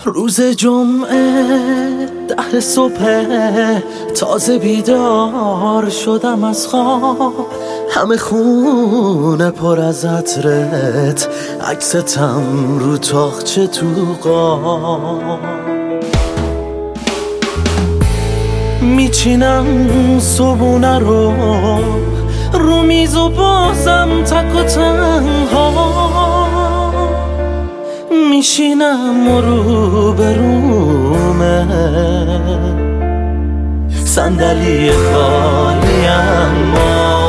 روز جمعه 10 صبح تازه بیدار شدم از خواب، همه خونه پر از عطرت، عکستم رو تاقچه تو قاب. میچینم صبونه رو میز و بازم تک و تنها میشینم و رو به رومه صندلی خالی، اما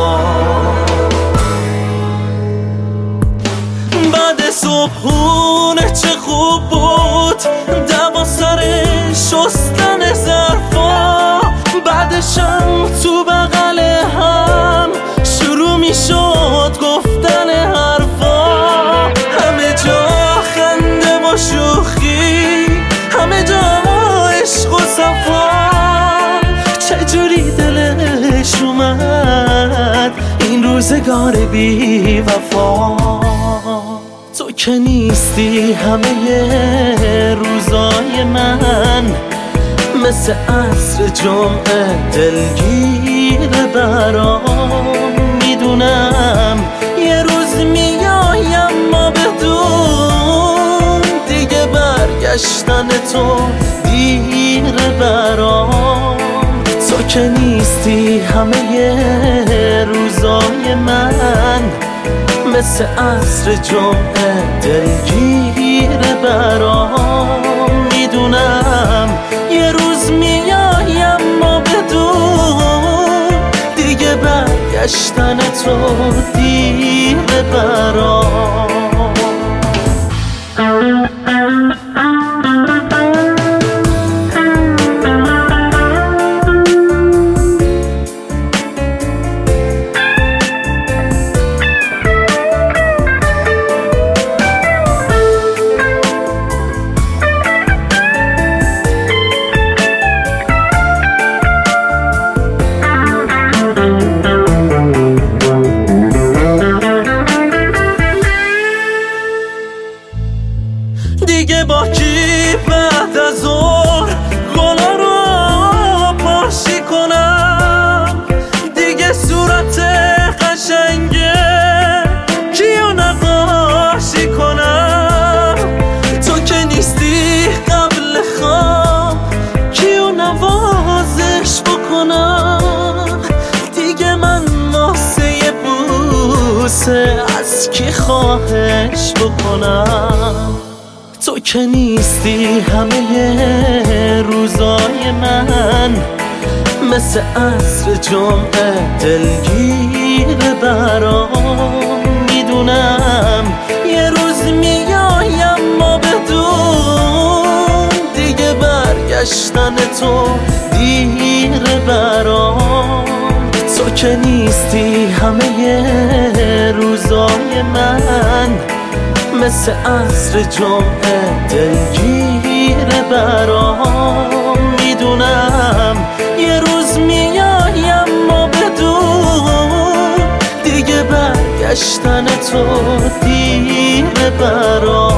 بعد صبحونه چه خوب بود دوا سر شستن ظرفا، بعدشم تو بغل هم شروع میشد گفتن حرفا، همه جا خنده و شوخی، همه جا عشق و صفا، چجوری دلش اومد این روزگار بی وفا. تو که نیستی همه روزای من، مثل عصر جمعه دلگیر برام، میدونم یه روز میایم ما بدون دیگه برگشتن تو دیر برام. تو که نیستی همه روزای من، مثل عصر جمعه دلگیر برام، میدونم یه روز میایم ما بدون دیگه برگشتن تو دیر برام. دیگه با کی بعد از ظهر گلا رو پاشی کنم، دیگه صورت قشنگه کیو نقاشی کنم، تو که نیستی قبل خواب کیو نوازش بکنم، دیگه من واسه یه بوسه از کی خواهش بکنم. تو که نیستی همه روزای من، مثل عصر جمعه دلگیر برام، میدونم یه روز میایم ما بدون دیگه برگشتن تو دیر برام. تو که نیستی همه روزای من، مثل عصر جمعه دلگیر برام، میدونم یه روز میایم ما بدون دیگه برگشتن تو دیر برام.